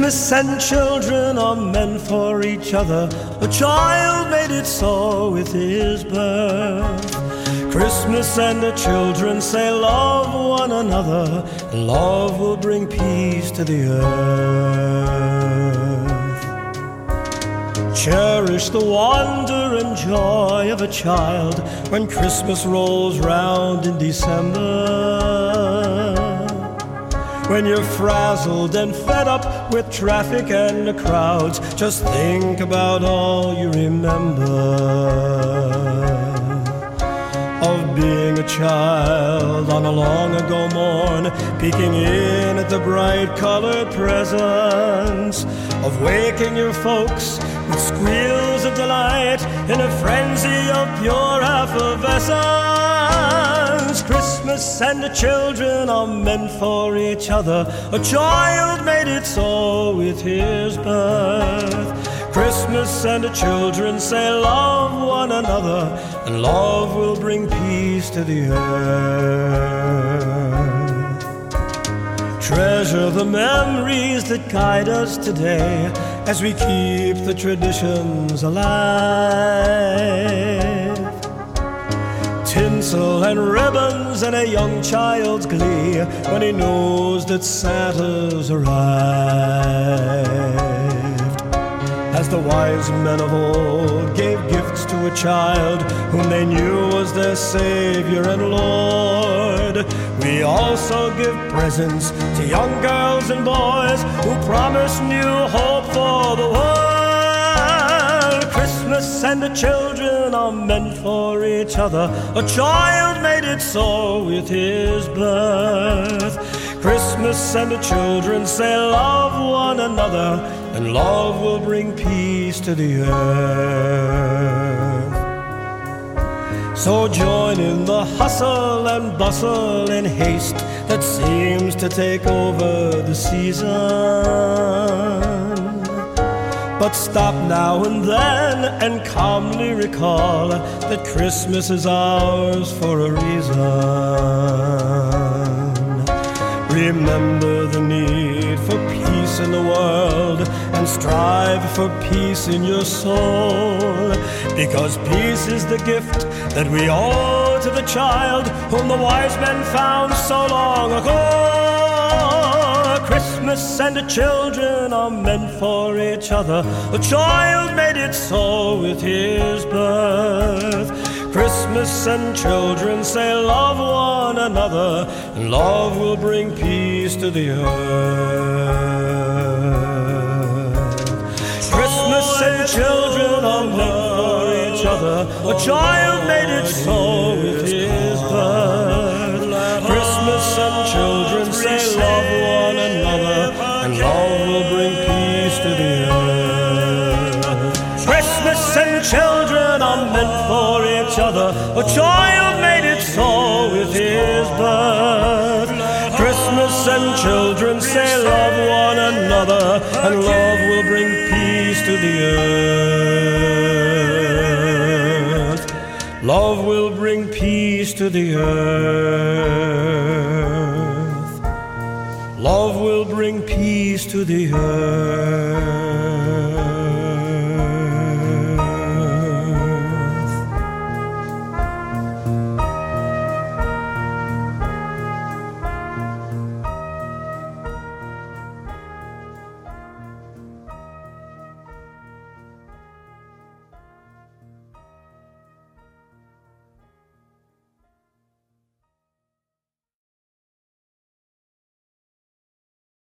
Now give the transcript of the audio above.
Christmas and children are meant for each other. A child made it so with his birth. Christmas and the children say love one another, and love will bring peace to the earth. Cherish the wonder and joy of a child when Christmas rolls round in December. When you're frazzled and fed up with traffic and the crowds, just think about all you remember of being a child on a long ago morn, peeking in at the bright colored presents, of waking your folks with squeals of delight in a frenzy of pure effervescence. Christmas and the children are meant for each other. A child made it so with his birth. Christmas and the children say love one another, and love will bring peace to the earth. Treasure the memories that guide us today as we keep the traditions alive. Tinsel and ribbons and a young child's glee when he knows that Santa's arrived. As the wise men of old gave gifts to a child whom they knew was their Savior and Lord, we also give presents to young girls and boys who promise new hope for the world. Christmas and the children are meant for each other. A child made it so with his birth. Christmas and the children say love one another, and love will bring peace to the earth. So join in the hustle and bustle and haste that seems to take over the season. But stop now and then and calmly recall that Christmas is ours for a reason. Remember the need for peace in the world and strive for peace in your soul, because peace is the gift that we owe to the child whom the wise men found so long ago. Christmas and the children are meant for each other. A child made it so with his birth. Christmas and children say love one another, and love will bring peace to the earth. Christmas and children are meant for each other. A child made it so with his birth. Christmas and children say love one another, and love will bring peace to the earth. Christmas and children are meant for each other. A child made it so with his birth. Christmas and children say love one another, and love will bring peace to the earth. Love will bring peace to the earth. Love will bring peace to the earth.